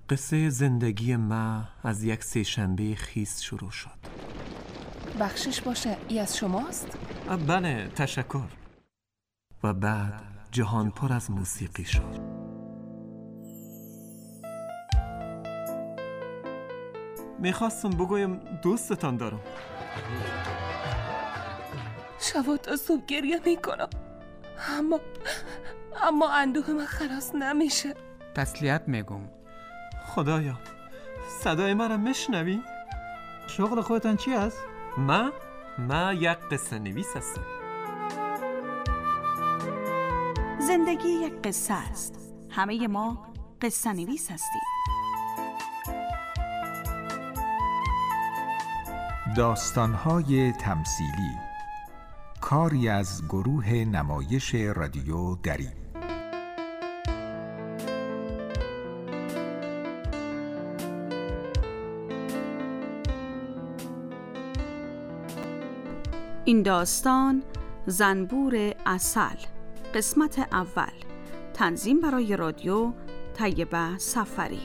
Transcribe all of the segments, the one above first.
قصه زندگی ما از یک سه‌شنبه خیس شروع شد. بخشش باشه، ای از شماست؟ بله، تشکر. و بعد جهان پر از موسیقی شد. میخواستم بگویم دوستتان دارم. شبا تا صبح گریه میکنم، اما اندوه من خلاص نمیشه. تسلیت میگم. خدایا، صدای من را میشنوی؟ شغل خودتان چی است؟ ما یک قصه نویس هستم. زندگی یک قصه است. همه ما قصه نویس هستیم. داستان‌های تمثیلی، کاری از گروه نمایش رادیو دری. این داستان زنبور عسل، قسمت اول. تنظیم برای رادیو طیبه سفری.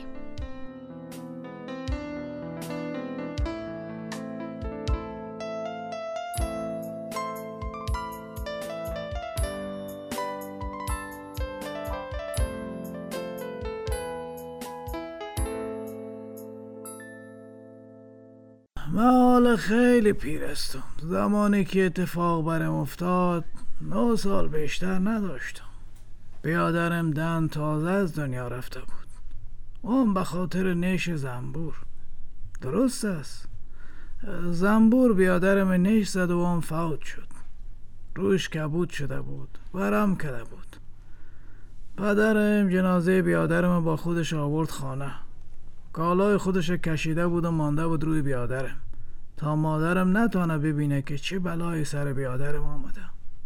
من حالا خیلی پیرستم. زمانی که اتفاق برم افتاد 9 سال بیشتر نداشتم. بیادرم دن تازه از دنیا رفته بود. اون به خاطر نیش زنبور. درست است، زنبور بیادرم نیش زد و اون فوت شد. روش کبود شده بود، ورم کرده بود. پدرم جنازه بیادرم با خودش آورد خانه. کالای خودش کشیده بود و مانده بود روی بیادرم تا مادرم نتونه ببینه که چه بلایی سر بیادرم آمده.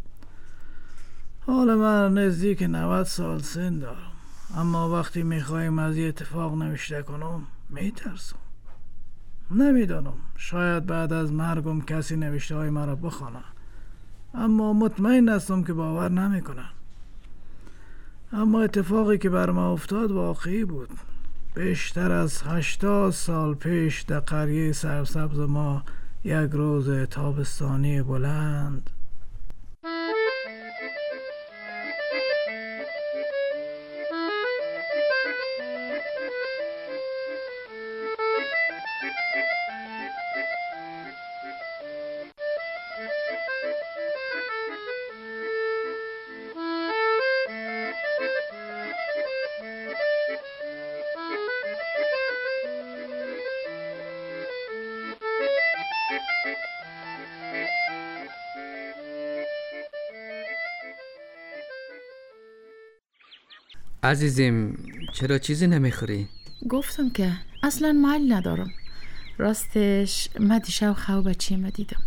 حالا من نزدیک 90 سال سن دارم، اما وقتی میخوایم از یه اتفاق نوشته کنم میترسم. نمیدانم، شاید بعد از مرگم کسی نوشته های مرا بخونه، اما مطمئن هستم که باور نمیکنن. اما اتفاقی که بر ما افتاد واقعی بود. بیشتر از 80 سال پیش در قریه سرسبز ما یک روز تابستانی بلند عزیزم، چرا چیزی نمیخوری؟ گفتم که اصلا میل ندارم. راستش من دیشب خواب بچه‌ام دیدم.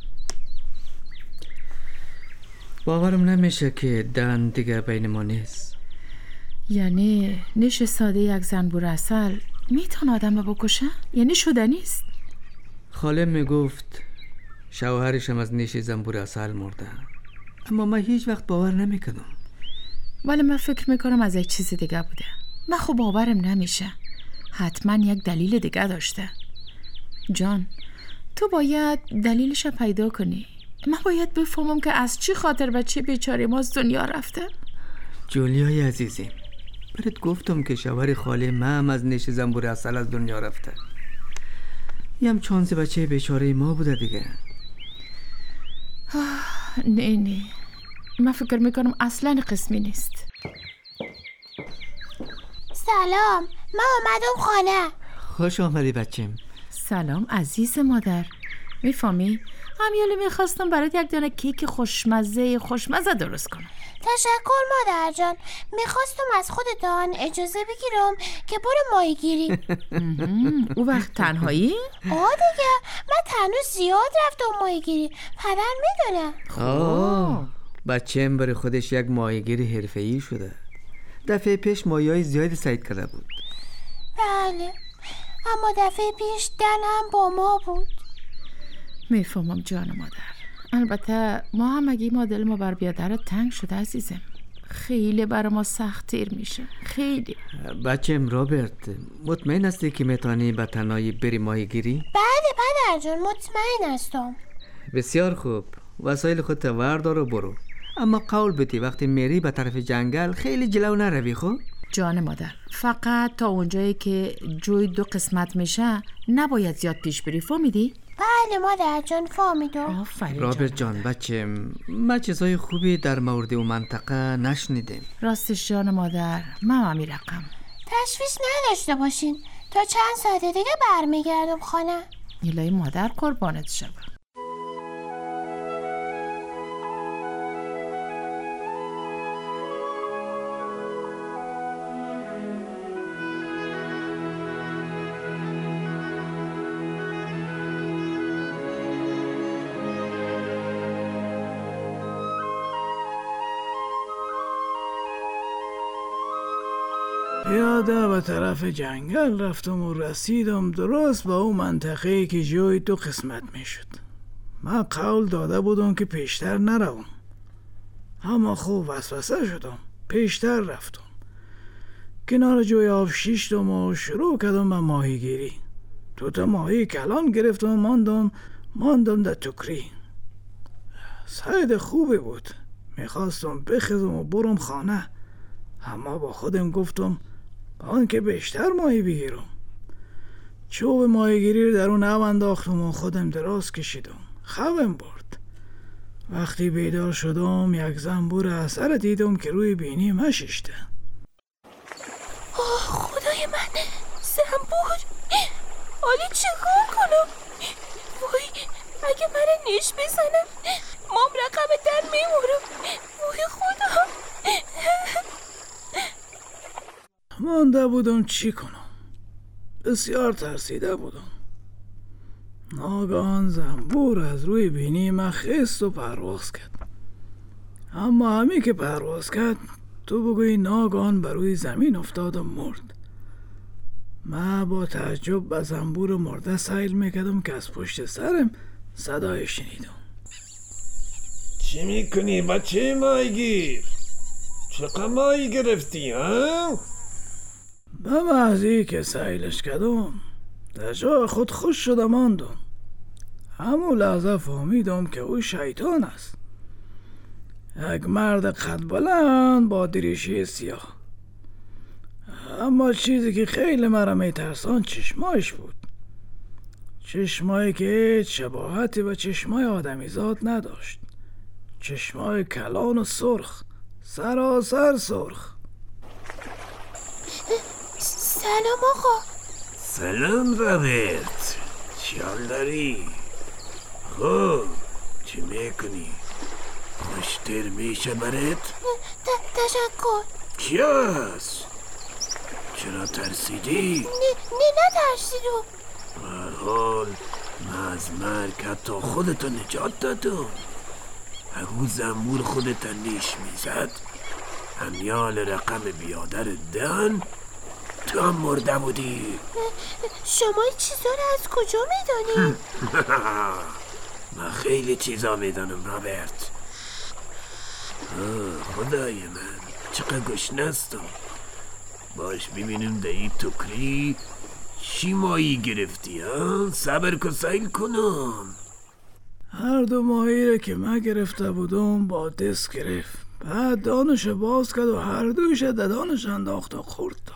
باورم نمیشه که دن دیگه بین ما نیست. یعنی نیش ساده یک زنبور عسل میتونه آدم بکشه؟ یعنی شده نیست؟ خاله میگفت شوهرشم از نیش زنبور عسل مرده، اما من هیچ وقت باور نمیکنم. ولی من فکر میکنم از یک چیز دیگه بوده. من خب باورم نمیشه. حتما یک دلیل دیگه داشته. جان، تو باید دلیلش پیدا کنی. من باید بفهمم که از چی خاطر بچه بیچاره ما از دنیا رفته. جولیای عزیزم، برات گفتم که شوهر خاله من از نیش زنبور عسل از دنیا رفته. یم چانس بچه بیچاره ما بوده دیگه. نه من فکر میکنم اصلا قسمی نیست. سلام، من اومدم خانه. خوش آمدی بچم. سلام عزیز مادر. میفهمی؟ همیالی میخواستم برات یک دانه کیک خوشمزه درست کنم. تشکر مادر جان. میخواستم از خودتان اجازه بگیرم که برو ماهیگیری. او وقت تنهایی؟ دیگه من تنها زیاد رفتم ماهیگیری. پدر میدونه. بچه‌م برای خودش یک ماهیگیر حرفه‌ای شده. دفعه پیش ماهی‌های زیادی صید کرده بود. بله، اما دفعه پیش دن هم با ما بود. میفهمم جان مادر. البته ما هم اگه مادر ما بر بیادر تنگ شده عزیزم. خیلی برای ما سخت‌تر میشه. خیلی. بچم رابرت، مطمئن هستی که میتونی به تنهایی بری ماهیگیری؟ بله پدر جان، مطمئن هستم. بسیار خوب. وسایل خودت وردار و برو. اما قول بدی وقتی میری به طرف جنگل خیلی جلو نروی. خب جان مادر، فقط تا اونجایی که جوی 2 قسمت میشه نباید زیاد پیش بری. فهمیدی؟ بله مادر جان، فهمیدم. آفرین رابرت جان بچم، ما چیزای خوبی در مورد اون منطقه نشنیدیم. راستش جان مادر، من میرقم. تشویش نداشته باشین، تا چند ساعت دیگه برمیگردم خانه. الهی مادر قربانت شم. پیاده به طرف جنگل رفتم و رسیدم درست به اون منطقه‌ای که جوی 2 قسمت میشد. من قول داده بودم که پیشتر نروم، اما خوب وسوسه شدم، پیشتر رفتم. کنار جوی آب شیشتم و شروع کردم به ماهیگیری. 2 تا ماهی کلان گرفتم و ماندم در ټوکری. صید خوبی بود. میخواستم بخزم و برم خانه، اما با خودم گفتم با آن که بیشتر ماهی بگیرم. چوب ماهیگیری رو در اون آب انداختم و خودم دراز کشیدم. خوابم برد. وقتی بیدار شدم یک زنبور عسل دیدم که روی بینی من شیشته. خدای من، زنبور! حالا چیکار کنم؟ وای، اگه من نیش بزنم مام رقم در میمورم. وای خدا! مانده بودم چی کنم. بسیار ترسیده بودم. ناگهان زنبور از روی بینی من خست و پرواز کرد. اما همی که پرواز کرد، تو بگوی ناگهان بر روی زمین افتاد و مرد. من با تعجب به زنبور مرده سیل میکردم که از پشت سرم صدای شنیدم. چی میکنی بچه ماهیگیر؟ چقدر ماهی گرفتی ها؟ به محضی که سیلش کردم در جای خود خوش شدم ماندم. همون لحظه فهمیدم که او شیطان است. یک مرد قد بلند با دریشه سیاه. اما چیزی که خیلی مرا میترسان چشمایش بود. چشمایی که هیچ شباهتی به چشمای آدمیزاد نداشت. چشمای کلان و سرخ، سراسر سرخ. سلام آقا. سلام رابرت، چی حال داری؟ خب چی میکنی؟ خوشتر میشه برات؟ تشکر. کی هست؟ چرا ترسیدی؟ نه نترسیدم. هر حال من از مرگ حتی خودتو نجات دادم. اگه زنبور خودت نیش میزد همیال رقم بیادر دن تو هم مرده بودی. شما این چیزا رو از کجا میدونی؟ من خیلی چیزا میدانم رابرت. خدای من چقدر گشنستم. باش ببینیم در این ټوکری چی ماهی گرفتی ها؟ صبر کن سیل کنم. هر 2 ماهی را که من گرفته بودم با دست گرفت. بعد دانش باز کرد و هر دوش در دانش انداخت و خورد داد.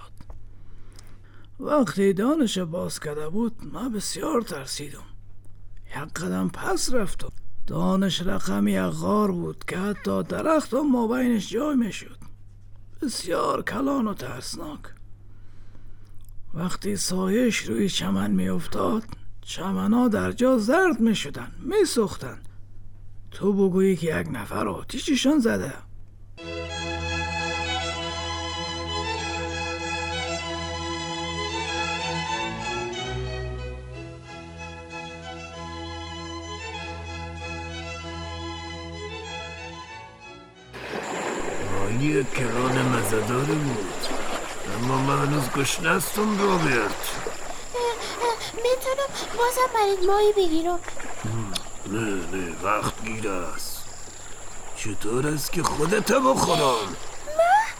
وقتی دانش باز کرده بود من بسیار ترسیدم. یک قدم پس رفتم. دانش رقم یک غار بود که حتی درخت و مابینش جای می شد. بسیار کلان و ترسناک. وقتی سایش روی چمن می افتاد چمن‌ها در جا زرد می شدن، می سوختن. تو بگویی که یک نفر آتیششان زده. ماهی کلان مزداری بود، اما من هنوز گشنستم رابرت. میتونم بازم برید ماهی بگیرم؟ نه وقت گیر است. چطور است که خودت بخورم؟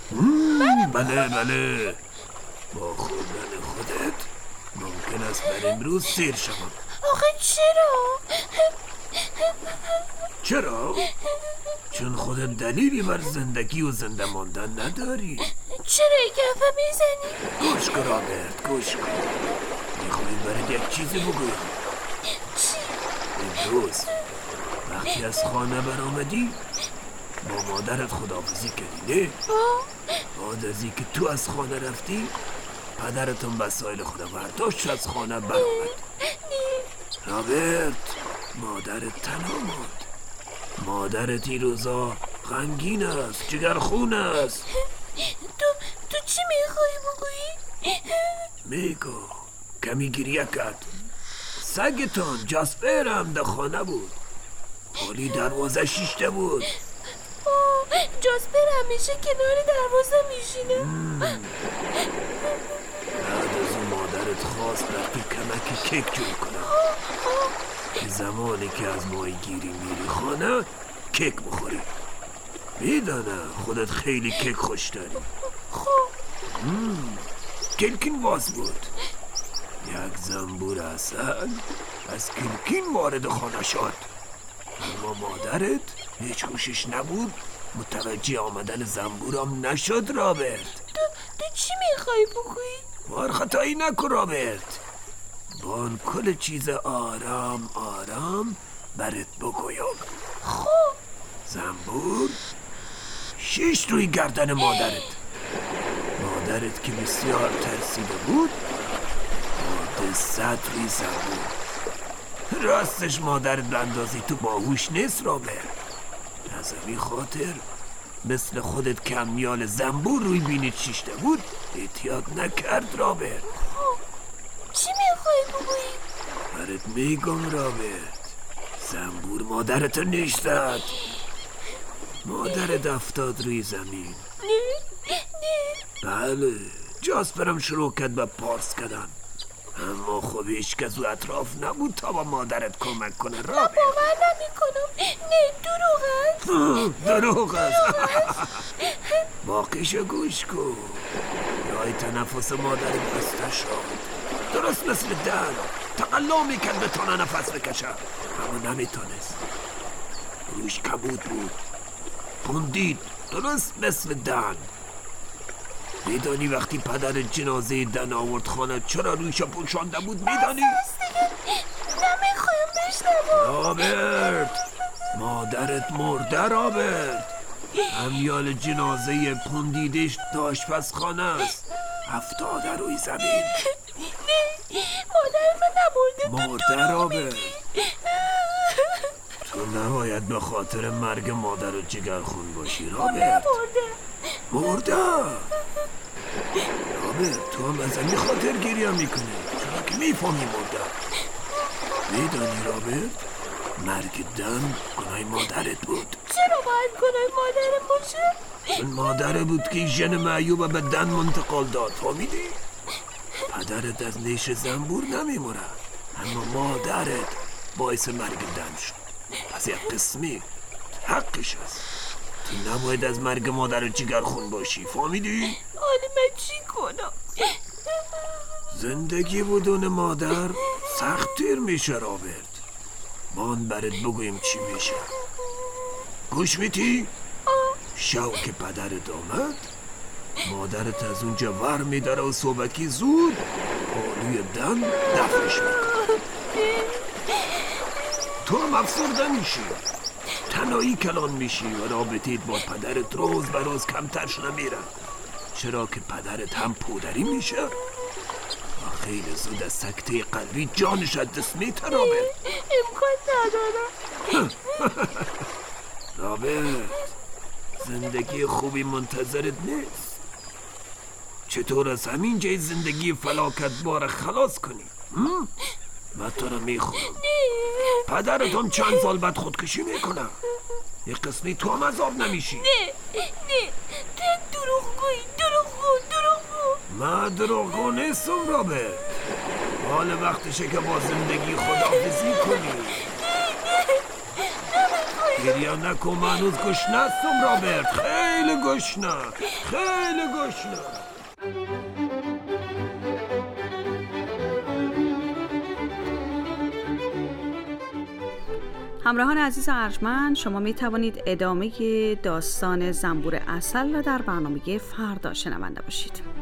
بله با خوردن خودت ممکن است بر امروز سیر شوم. آخه چرا؟ چرا؟ چون خودت دلیلی بر زندگی و زنده ماندن نداری. چرا این حرفا میزنی؟ گوش کن رابرت، گوش کن. میخوایم برات یک چیزی بگویم. چی؟ امروز وقتی از خانه برآمدی با مادرت خداحافظی کردی، نه؟ بعد از اینکه تو از خانه رفتی پدرتون وسایل خدا برداشت از خانه برآمد. رابرت، مادرت تنها ماند. مادرت این روزا غمگین است، جگرخون است. تو چی میخوای بگویی؟ میگو کمی گریه کرد. سگتون جاسپر هم در خانه بود. پالی دروازه شیشته بود. جاسپر همیشه کنار دروازه میشینه. بعد از اون مادرت خواست برای کمک کیک جور کنم که زمانی که از ماهی گیری میری خانه کیک بخوری. میدانم خودت خیلی کیک خوش داری. کلکین باز بود. یک زنبور عسل از کلکین وارد خانه شد، اما مادرت هیچ هوشش نبود، متوجه آمدن زنبورم نشد. رابرت، تو چی میخوای بگویی؟ بار خطایی نکن رابرت. بان کل چیز آرام برات بگویم. خب زنبور شیش روی گردن مادرت که بسیار ترسیده بود بعد 100 روی زنبور. راستش مادرت به اندازه تو باهوش نیست رابرت. از همین خاطر مثل خودت کمیال زنبور روی بینیت شیشته بود احتیاط نکرد. رابرت، چی میخوای بگویی؟ برات میگم رابرت. زنبور مادرتو نیش زد. مادرت افتاد روی زمین. نه بله، جاسپرم شروع کرد به پارس کردن، اما خب هیچ کس و اطراف نبود تا با مادرت کمک کنه. رابرت، باور نمیکنم. نه دروغ است. باقیشو گوش کن. رای تنفس مادرت بسته شد، درست مثل دن. تقلا میکرد بتونه نفس بکشه اما نمیتونست. روش کبود بود، پوندید درست مثل دن. میدانی وقتی پدر جنازه دن آورد خانه چرا رویش پوشانده بود؟ میدانی؟ نمیخوایم بشنوم. رابرت، مادرت مرده. رابرت، امیال جنازه پوندیدش آشپزخانه است، افتاده روی زمین. نه، مادر من نمرده. مرده رابرت. تو نباید به خاطر مرگ مادر و جگرخون باشی. رابرت، مرده. رابرت، تو هم از همین خاطر گریه میکنی چرا که میفهمی مرده. میدانی رابرت، مرگ دن گناه مادرت بود. چرا باید گناه مادرم باشه؟ چون مادر بود که ژن معیوب به دن منتقال داد. فهمیدی؟ پدرت از نیش زنبور نمیموره، اما مادرت باعث مرگ دن شد. پس یک قسمی حقش است. تو نباید از مرگ مادر و جگرخون باشی. فهمیدی؟ حالا من چی کنم؟ زندگی بدون مادر سخت تیر میشه رابرت. من برات بگویم چی میشه. گوش میدی؟ شو که پدرت آمد مادرت از اونجا ور میداره و صبحکی زود پالوی دن دفنش میکنه. تو هم افسرده میشی، تنهایی کلان میشی و رابطیت با پدرت روز به روز کمترش نمیره، چرا که پدرت هم پودری میشه و خیلی زود از سکته قلبی جانش از دست میتره. رابرت، امکان ندارم. رابرت، زندگی خوبی منتظرت نیست. چطور از همین جای زندگی فلاکت بار خلاص کنی؟ من تو رو میخورم. پدرت هم چند سال بعد خودکشی میکنه، یک قسمی تو هم عذاب نمیشی. نه تو دروغگو. من دروغگو نیستم رابرت. حال وقتشه که با زندگی خداحافظی کنی. نمیخوای گریا نکن، من هنوز گشنه هستم رابرت، خیلی گشنه، خیلی گشنه. همراهان عزیز ارجمند، شما می توانید ادامه داستان زنبور عسل را در برنامه فردا شنونده باشید.